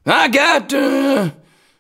I got 3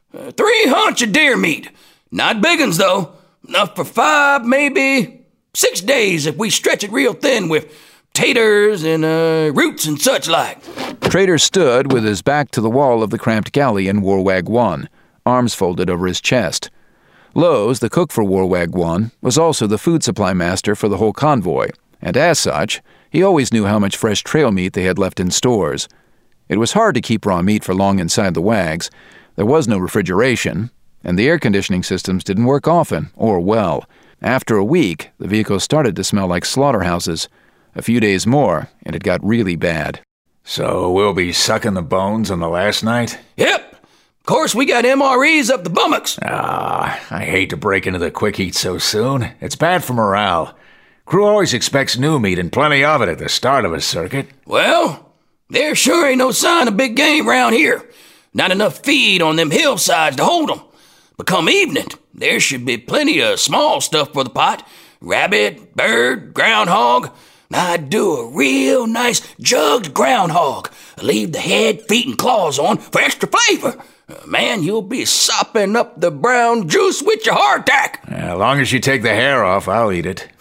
hunch of deer meat. Not big uns, though. Enough for 5, maybe 6 days if we stretch it real thin with taters and roots and such like. Trader stood with his back to the wall of the cramped galley in Warwag 1, arms folded over his chest. Lowe's, the cook for Warwag 1, was also the food supply master for the whole convoy, and as such, he always knew how much fresh trail meat they had left in stores. It was hard to keep raw meat for long inside the wags. There was no refrigeration, and the air conditioning systems didn't work often or well. After a week, the vehicles started to smell like slaughterhouses. A few days more, and it got really bad. So we'll be sucking the bones on the last night? Yep. Of course, we got MREs up the bummocks. I hate to break into the quick heat so soon. It's bad for morale. Crew always expects new meat and plenty of it at the start of a circuit. Well, there sure ain't no sign of big game round here. Not enough feed on them hillsides to hold 'em. But come evening, there should be plenty of small stuff for the pot. Rabbit, bird, groundhog. I'd do a real nice jugged groundhog. Leave the head, feet, and claws on for extra flavor. Man, you'll be sopping up the brown juice with your hardtack. As long as you take the hair off, I'll eat it.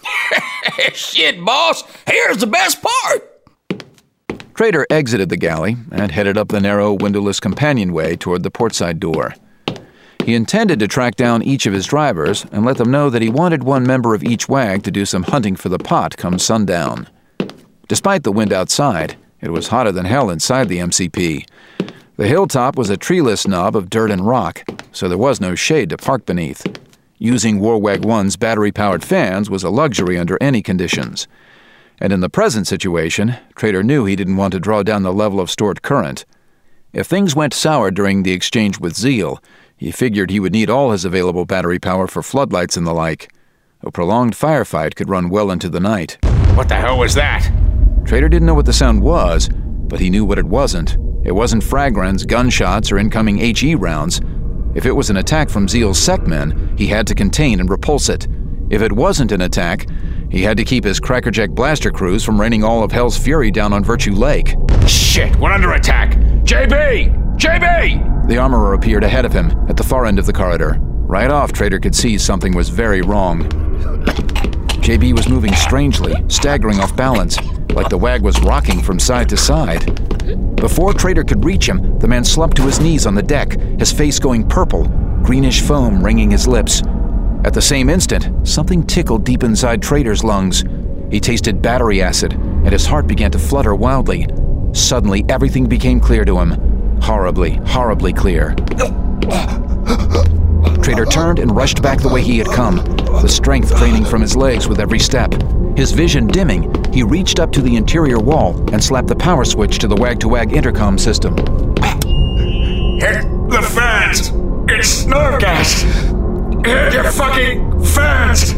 Shit, boss. Hair's the best part. Trader exited the galley and headed up the narrow, windowless companionway toward the portside door. He intended to track down each of his drivers and let them know that he wanted one member of each wag to do some hunting for the pot come sundown. Despite the wind outside, it was hotter than hell inside the MCP. The hilltop was a treeless knob of dirt and rock, so there was no shade to park beneath. Using Warwag 1's battery-powered fans was a luxury under any conditions. And in the present situation, Trader knew he didn't want to draw down the level of stored current. If things went sour during the exchange with Zeal, he figured he would need all his available battery power for floodlights and the like. A prolonged firefight could run well into the night. What the hell was that? Trader didn't know what the sound was, but he knew what it wasn't. It wasn't frag runs, gunshots, or incoming HE rounds. If it was an attack from Zeal's SecMen, he had to contain and repulse it. If it wasn't an attack, he had to keep his crackerjack blaster crews from raining all of hell's fury down on Virtue Lake. Shit, we're under attack! JB! JB! The armorer appeared ahead of him, at the far end of the corridor. Right off, Trader could see something was very wrong. JB was moving strangely, staggering off balance, like the wag was rocking from side to side. Before Trader could reach him, the man slumped to his knees on the deck, his face going purple, greenish foam ringing his lips. At the same instant, something tickled deep inside Trader's lungs. He tasted battery acid, and his heart began to flutter wildly. Suddenly, everything became clear to him. Horribly, horribly clear. Trader turned and rushed back the way he had come, the strength draining from his legs with every step. His vision dimming, he reached up to the interior wall and slapped the power switch to the wag-to-wag intercom system. Hit the fans! It's Snorgas! Hit your fucking fans!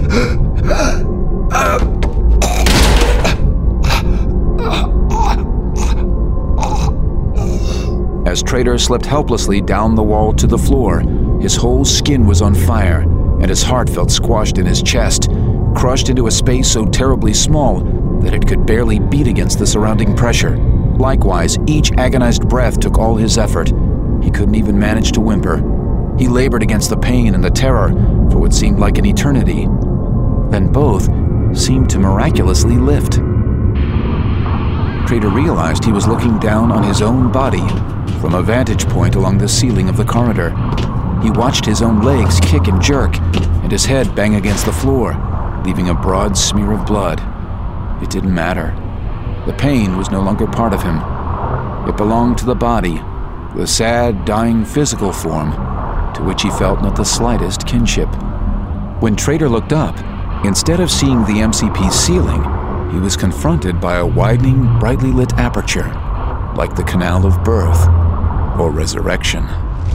As Trader slipped helplessly down the wall to the floor, his whole skin was on fire, and his heart felt squashed in his chest, crushed into a space so terribly small that it could barely beat against the surrounding pressure. Likewise, each agonized breath took all his effort. He couldn't even manage to whimper. He labored against the pain and the terror for what seemed like an eternity. Then both seemed to miraculously lift. Trader realized he was looking down on his own body from a vantage point along the ceiling of the corridor. He watched his own legs kick and jerk, and his head bang against the floor, leaving a broad smear of blood. It didn't matter. The pain was no longer part of him. It belonged to the body, the sad, dying physical form, to which he felt not the slightest kinship. When Trader looked up, instead of seeing the MCP's ceiling, he was confronted by a widening, brightly lit aperture, like the canal of birth or resurrection.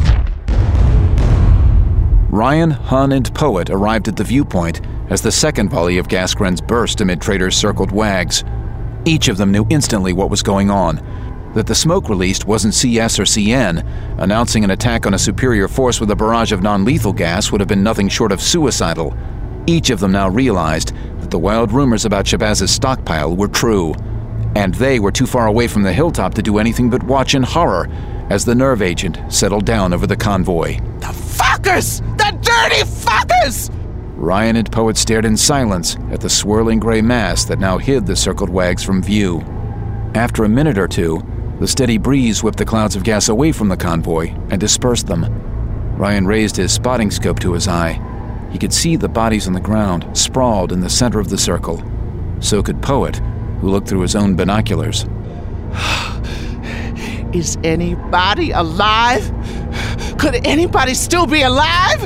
Ryan, Hun, and Poet arrived at the viewpoint as the second volley of gas grens burst amid Trader's circled wags. Each of them knew instantly what was going on, that the smoke released wasn't CS or CN. Announcing an attack on a superior force with a barrage of non-lethal gas would have been nothing short of suicidal. Each of them now realized that the wild rumors about Shabazz's stockpile were true, and they were too far away from the hilltop to do anything but watch in horror as the nerve agent settled down over the convoy. The fuckers! The dirty fuckers! Ryan and Poet stared in silence at the swirling gray mass that now hid the circled wags from view. After a minute or two, the steady breeze whipped the clouds of gas away from the convoy and dispersed them. Ryan raised his spotting scope to his eye. He could see the bodies on the ground, sprawled in the center of the circle. So could Poet, who looked through his own binoculars. Is anybody alive? Could anybody still be alive?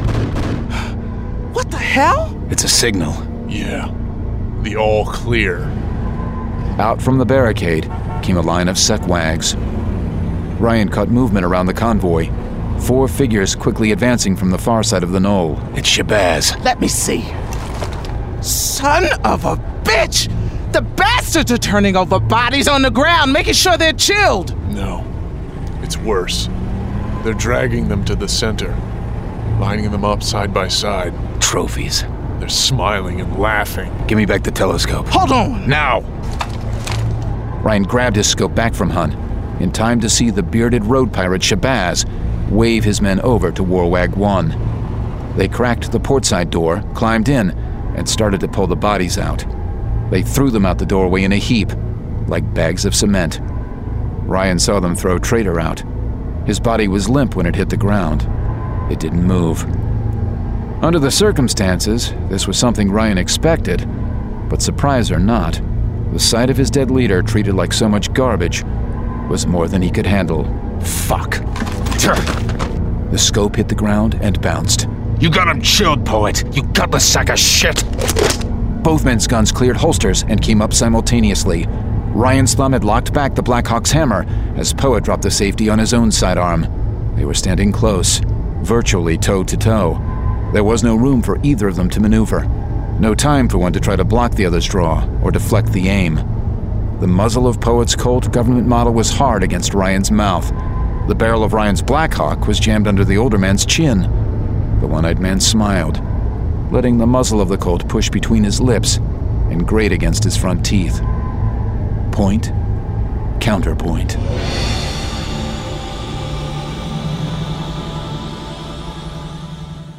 What the hell? It's a signal. Yeah. The all clear. Out from the barricade came a line of Sekwags. Ryan caught movement around the convoy. 4 figures quickly advancing from the far side of the knoll. It's Shabazz. Let me see. Son of a bitch! The bastards are turning over bodies on the ground, making sure they're chilled! No. It's worse. They're dragging them to the center, lining them up side by side. Trophies. They're smiling and laughing. Give me back the telescope. Hold on! Now! Ryan grabbed his scope back from Hun, in time to see the bearded road pirate Shabazz wave his men over to Warwag 1. They cracked the portside door, climbed in, and started to pull the bodies out. They threw them out the doorway in a heap, like bags of cement. Ryan saw them throw Trader out. His body was limp when it hit the ground. It didn't move. Under the circumstances, this was something Ryan expected, but surprise or not, the sight of his dead leader treated like so much garbage was more than he could handle. Fuck. The scope hit the ground and bounced. You got him chilled, Poet. You gutless sack of shit. Both men's guns cleared holsters and came up simultaneously. Ryan's thumb had locked back the Black Hawk's hammer as Poet dropped the safety on his own sidearm. They were standing close, virtually toe to toe. There was no room for either of them to maneuver. No time for one to try to block the other's draw or deflect the aim. The muzzle of Poet's Colt government model was hard against Ryan's mouth. The barrel of Ryan's Black Hawk was jammed under the older man's chin. The one-eyed man smiled, letting the muzzle of the Colt push between his lips and grate against his front teeth. Point, counterpoint.